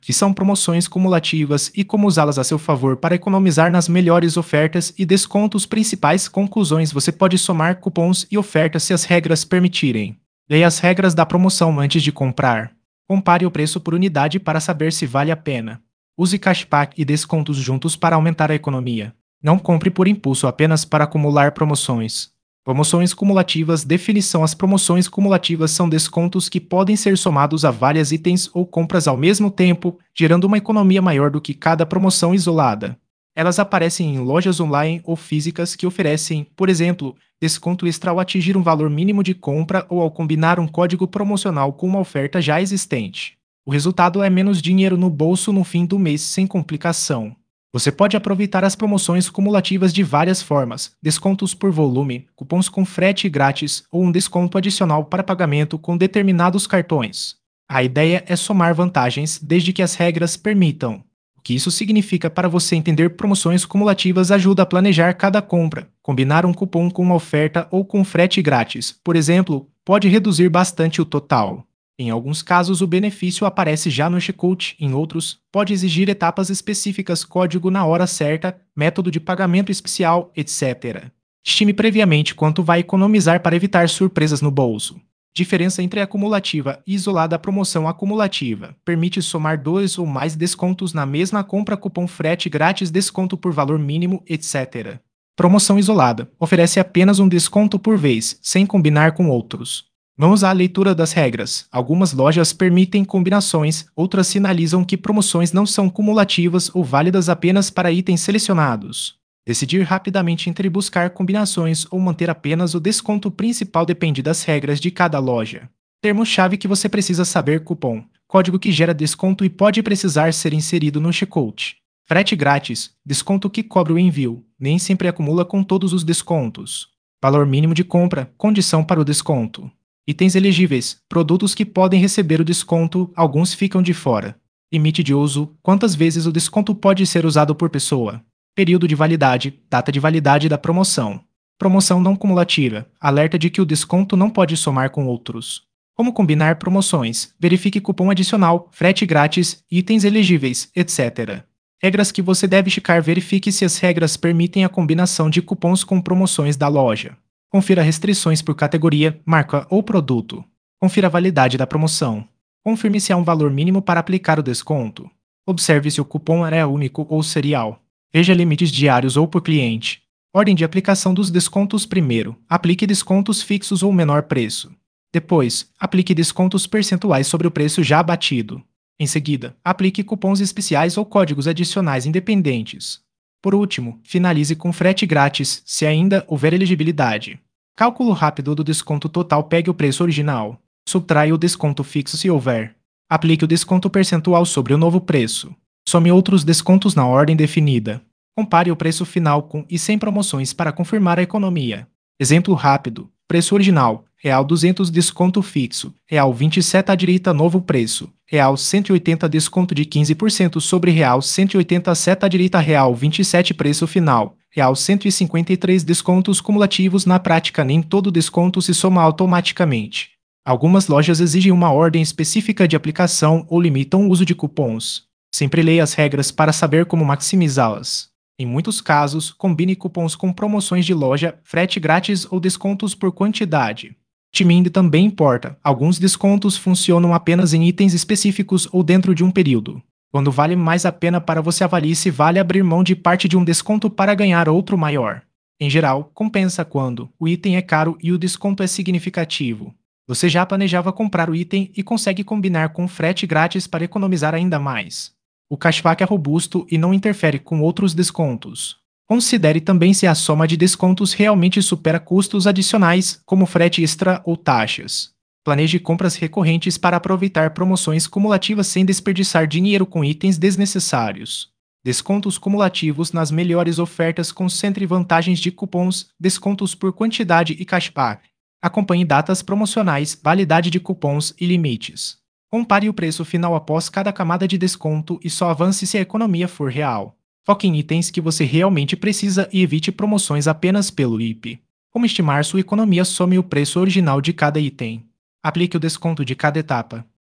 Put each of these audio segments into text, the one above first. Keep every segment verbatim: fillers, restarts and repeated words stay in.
que são promoções cumulativas e como usá-las a seu favor para economizar nas melhores ofertas e descontos. Principais conclusões: você pode somar cupons e ofertas se as regras permitirem. Leia as regras da promoção antes de comprar. Compare o preço por unidade para saber se vale a pena. Use cashback e descontos juntos para aumentar a economia. Não compre por impulso apenas para acumular promoções. Promoções cumulativas. Definição: as promoções cumulativas são descontos que podem ser somados a vários itens ou compras ao mesmo tempo, gerando uma economia maior do que cada promoção isolada. Elas aparecem em lojas online ou físicas que oferecem, por exemplo, desconto extra ao atingir um valor mínimo de compra ou ao combinar um código promocional com uma oferta já existente. O resultado é menos dinheiro no bolso no fim do mês sem complicação. Você pode aproveitar as promoções cumulativas de várias formas: descontos por volume, cupons com frete grátis ou um desconto adicional para pagamento com determinados cartões. A ideia é somar vantagens desde que as regras permitam. O que isso significa para você entender? Promoções cumulativas ajuda a planejar cada compra. Combinar um cupom com uma oferta ou com frete grátis, por exemplo, pode reduzir bastante o total. Em alguns casos, o benefício aparece já no checkout, em outros, pode exigir etapas específicas, código na hora certa, método de pagamento especial, etcétera. Estime previamente quanto vai economizar para evitar surpresas no bolso. Diferença entre acumulativa e isolada. A promoção acumulativa permite somar dois ou mais descontos na mesma compra, cupom frete grátis, desconto por valor mínimo, etcétera. Promoção isolada oferece apenas um desconto por vez, sem combinar com outros. Vamos à leitura das regras. Algumas lojas permitem combinações, outras sinalizam que promoções não são cumulativas ou válidas apenas para itens selecionados. Decidir rapidamente entre buscar combinações ou manter apenas o desconto principal depende das regras de cada loja. Termo-chave que você precisa saber: cupom, código que gera desconto e pode precisar ser inserido no checkout. Frete grátis, desconto que cobre o envio, nem sempre acumula com todos os descontos. Valor mínimo de compra, condição para o desconto. Itens elegíveis, produtos que podem receber o desconto, alguns ficam de fora. Limite de uso, quantas vezes o desconto pode ser usado por pessoa. Período de validade, data de validade da promoção. Promoção não cumulativa, alerta de que o desconto não pode somar com outros. Como combinar promoções, verifique cupom adicional, frete grátis, itens elegíveis, etcétera. Regras que você deve checar: verifique se as regras permitem a combinação de cupons com promoções da loja. Confira restrições por categoria, marca ou produto. Confira a validade da promoção. Confirme se há um valor mínimo para aplicar o desconto. Observe se o cupom é único ou serial. Veja limites diários ou por cliente. Ordem de aplicação dos descontos: primeiro, aplique descontos fixos ou menor preço. Depois, aplique descontos percentuais sobre o preço já batido. Em seguida, aplique cupons especiais ou códigos adicionais independentes. Por último, finalize com frete grátis, se ainda houver elegibilidade. Cálculo rápido do desconto total: pegue o preço original. Subtraia o desconto fixo se houver. Aplique o desconto percentual sobre o novo preço. Some outros descontos na ordem definida. Compare o preço final com e sem promoções para confirmar a economia. Exemplo rápido: preço original, real duzentos, desconto fixo, real vinte e sete à direita, novo preço, real cento e oitenta, desconto de quinze por cento sobre real cento e oitenta, seta à direita, real vinte e sete, preço final, real cento e cinquenta e três. Descontos cumulativos: na prática nem todo desconto se soma automaticamente. Algumas lojas exigem uma ordem específica de aplicação ou limitam o uso de cupons. Sempre leia as regras para saber como maximizá-las. Em muitos casos, combine cupons com promoções de loja, frete grátis ou descontos por quantidade. Timing também importa. Alguns descontos funcionam apenas em itens específicos ou dentro de um período. Quando vale mais a pena para você, avalie se vale abrir mão de parte de um desconto para ganhar outro maior. Em geral, compensa quando o item é caro e o desconto é significativo. Você já planejava comprar o item e consegue combinar com frete grátis para economizar ainda mais. O cashback é robusto e não interfere com outros descontos. Considere também se a soma de descontos realmente supera custos adicionais, como frete extra ou taxas. Planeje compras recorrentes para aproveitar promoções cumulativas sem desperdiçar dinheiro com itens desnecessários. Descontos cumulativos nas melhores ofertas: concentre vantagens de cupons, descontos por quantidade e cashback. Acompanhe datas promocionais, validade de cupons e limites. Compare o preço final após cada camada de desconto e só avance se a economia for real. Foque em itens que você realmente precisa e evite promoções apenas pelo I P. Como estimar sua economia? Some o preço original de cada item. Aplique o desconto de cada etapa.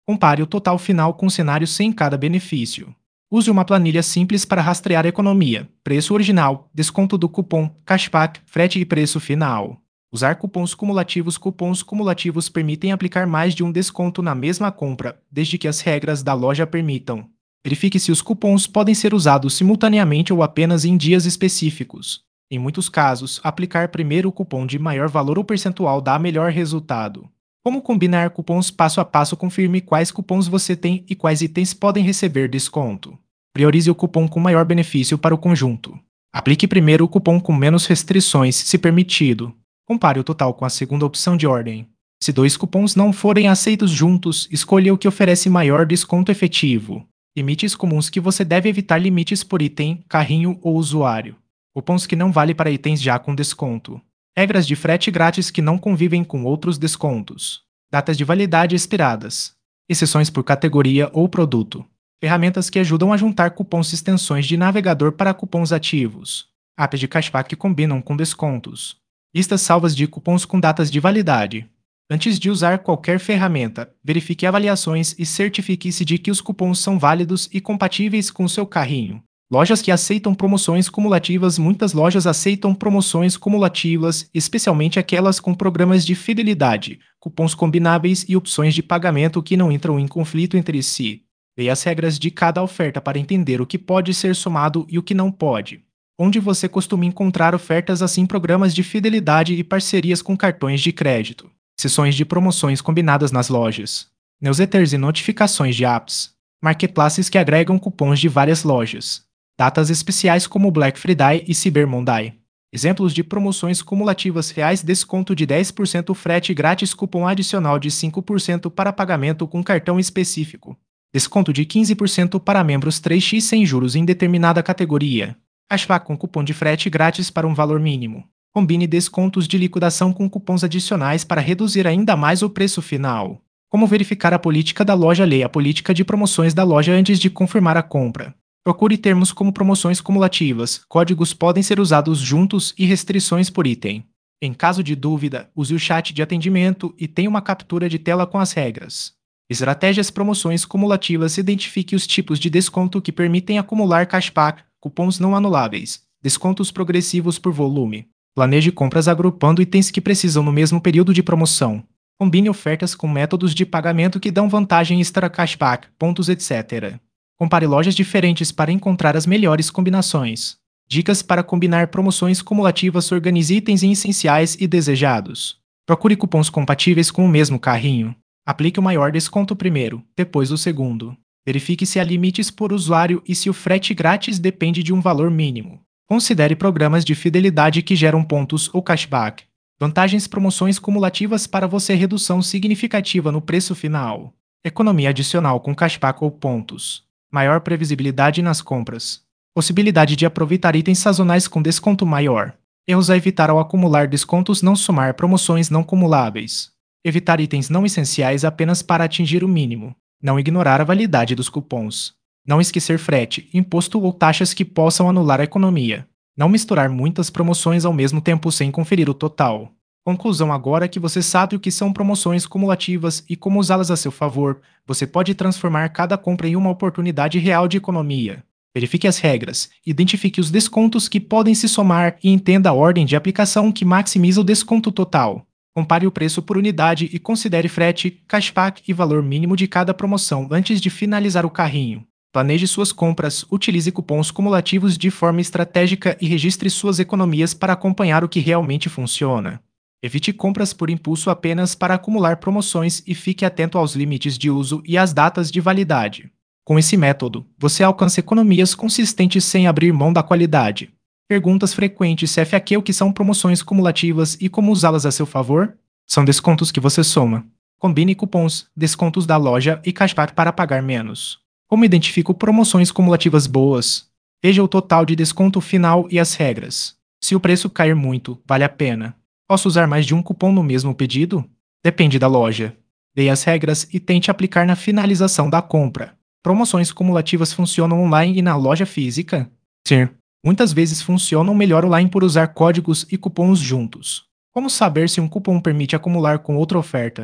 Compare o total final com cenários sem cada benefício. Use uma planilha simples para rastrear a economia, preço original, desconto do cupom, cashback, frete e preço final. Usar cupons cumulativos. Cupons cumulativos permitem aplicar mais de um desconto na mesma compra, desde que as regras da loja permitam. Verifique se os cupons podem ser usados simultaneamente ou apenas em dias específicos. Em muitos casos, aplicar primeiro o cupom de maior valor ou percentual dá melhor resultado. Como combinar cupons? Passo a passo. Confirme quais cupons você tem e quais itens podem receber desconto. Priorize o cupom com maior benefício para o conjunto. Aplique primeiro o cupom com menos restrições, se permitido. Compare o total com a segunda opção de ordem. Se dois cupons não forem aceitos juntos, escolha o que oferece maior desconto efetivo. Limites comuns que você deve evitar: limites por item, carrinho ou usuário. Cupons que não valem para itens já com desconto. Regras de frete grátis que não convivem com outros descontos. Datas de validade expiradas. Exceções por categoria ou produto. Ferramentas que ajudam a juntar cupons. Extensões de navegador para cupons ativos. Apps de cashback que combinam com descontos. Listas salvas de cupons com datas de validade. Antes de usar qualquer ferramenta, verifique avaliações e certifique-se de que os cupons são válidos e compatíveis com seu carrinho. Lojas que aceitam promoções cumulativas. Muitas lojas aceitam promoções cumulativas, especialmente aquelas com programas de fidelidade, cupons combináveis e opções de pagamento que não entram em conflito entre si. Leia as regras de cada oferta para entender o que pode ser somado e o que não pode. Onde você costuma encontrar ofertas assim: programas de fidelidade e parcerias com cartões de crédito. Seções de promoções combinadas nas lojas. Newsletters e notificações de apps. Marketplaces que agregam cupons de várias lojas. Datas especiais como Black Friday e Cyber Monday. Exemplos de promoções cumulativas reais: desconto de dez por cento, frete grátis, cupom adicional de cinco por cento para pagamento com cartão específico. Desconto de quinze por cento para membros três x sem juros em determinada categoria. Cashback com cupom de frete grátis para um valor mínimo. Combine descontos de liquidação com cupons adicionais para reduzir ainda mais o preço final. Como verificar a política da loja? Leia a política de promoções da loja antes de confirmar a compra. Procure termos como promoções cumulativas, códigos podem ser usados juntos e restrições por item. Em caso de dúvida, use o chat de atendimento e tenha uma captura de tela com as regras. Estratégias: promoções cumulativas. Identifique os tipos de desconto que permitem acumular cashback, cupons não anuláveis, descontos progressivos por volume. Planeje compras agrupando itens que precisam no mesmo período de promoção. Combine ofertas com métodos de pagamento que dão vantagem extra, cashback, pontos, etcétera. Compare lojas diferentes para encontrar as melhores combinações. Dicas para combinar promoções cumulativas: organize itens em essenciais e desejados. Procure cupons compatíveis com o mesmo carrinho. Aplique o maior desconto primeiro, depois o segundo. Verifique se há limites por usuário e se o frete grátis depende de um valor mínimo. Considere programas de fidelidade que geram pontos ou cashback. Vantagens: promoções cumulativas para você, redução significativa no preço final. Economia adicional com cashback ou pontos. Maior previsibilidade nas compras. Possibilidade de aproveitar itens sazonais com desconto maior. Erros a evitar ao acumular descontos: não somar promoções não cumuláveis. Evitar itens não essenciais apenas para atingir o mínimo. Não ignorar a validade dos cupons. Não esquecer frete, imposto ou taxas que possam anular a economia. Não misturar muitas promoções ao mesmo tempo sem conferir o total. Conclusão: agora que você sabe o que são promoções cumulativas e como usá-las a seu favor, você pode transformar cada compra em uma oportunidade real de economia. Verifique as regras, identifique os descontos que podem se somar e entenda a ordem de aplicação que maximiza o desconto total. Compare o preço por unidade e considere frete, cashback e valor mínimo de cada promoção antes de finalizar o carrinho. Planeje suas compras, utilize cupons cumulativos de forma estratégica e registre suas economias para acompanhar o que realmente funciona. Evite compras por impulso apenas para acumular promoções e fique atento aos limites de uso e às datas de validade. Com esse método, você alcança economias consistentes sem abrir mão da qualidade. Perguntas frequentes: F A Q: o que são promoções cumulativas e como usá-las a seu favor? São descontos que você soma. Combine cupons, descontos da loja e cashback para pagar menos. Como identifico promoções cumulativas boas? Veja o total de desconto final e as regras. Se o preço cair muito, vale a pena. Posso usar mais de um cupom no mesmo pedido? Depende da loja. Leia as regras e tente aplicar na finalização da compra. Promoções cumulativas funcionam online e na loja física? Sim. Muitas vezes funcionam melhor online por usar códigos e cupons juntos. Como saber se um cupom permite acumular com outra oferta?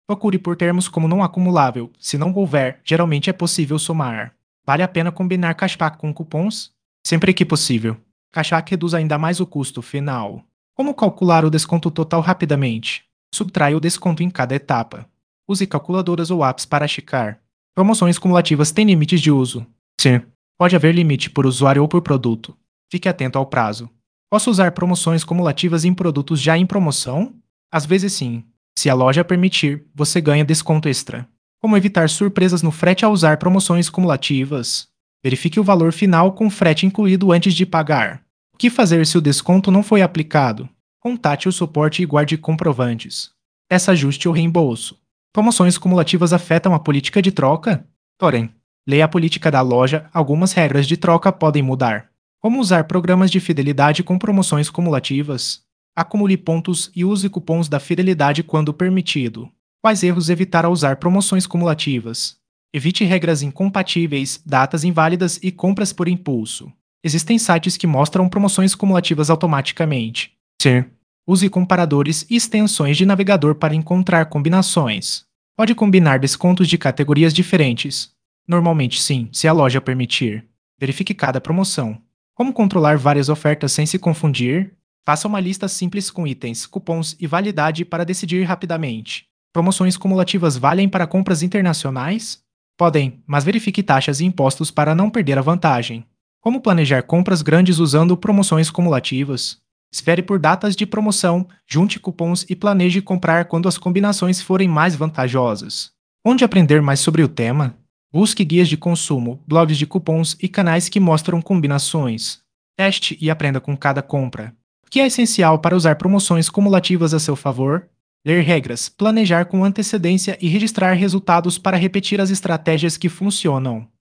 Procure por termos como não acumulável. Se não houver, geralmente é possível somar. Vale a pena combinar cashback com cupons? Sempre que possível. Cashback reduz ainda mais o custo final. Como calcular o desconto total rapidamente? Subtrai o desconto em cada etapa. Use calculadoras ou apps para checar. Promoções cumulativas têm limites de uso. Sim, pode haver limite por usuário ou por produto. Fique atento ao prazo. Posso usar promoções cumulativas em produtos já em promoção? Às vezes sim. Se a loja permitir, você ganha desconto extra. Como evitar surpresas no frete ao usar promoções cumulativas? Verifique o valor final com frete incluído antes de pagar. O que fazer se o desconto não foi aplicado? Contate o suporte e guarde comprovantes. Peça ajuste ou reembolso. Promoções cumulativas afetam a política de troca? Porém, leia a política da loja, algumas regras de troca podem mudar. Como usar programas de fidelidade com promoções cumulativas? Acumule pontos e use cupons da fidelidade quando permitido. Quais erros evitar ao usar promoções cumulativas? Evite regras incompatíveis, datas inválidas e compras por impulso. Existem sites que mostram promoções cumulativas automaticamente. Sim. Use comparadores e extensões de navegador para encontrar combinações. Pode combinar descontos de categorias diferentes. Normalmente sim, se a loja permitir. Verifique cada promoção. Como controlar várias ofertas sem se confundir? Faça uma lista simples com itens, cupons e validade para decidir rapidamente. Promoções cumulativas valem para compras internacionais? Podem, mas verifique taxas e impostos para não perder a vantagem. Como planejar compras grandes usando promoções cumulativas? Espere por datas de promoção, junte cupons e planeje comprar quando as combinações forem mais vantajosas. Onde aprender mais sobre o tema? Busque guias de consumo, blogs de cupons e canais que mostram combinações. Teste e aprenda com cada compra. O que é essencial para usar promoções cumulativas a seu favor? Ler regras, planejar com antecedência e registrar resultados para repetir as estratégias que funcionam.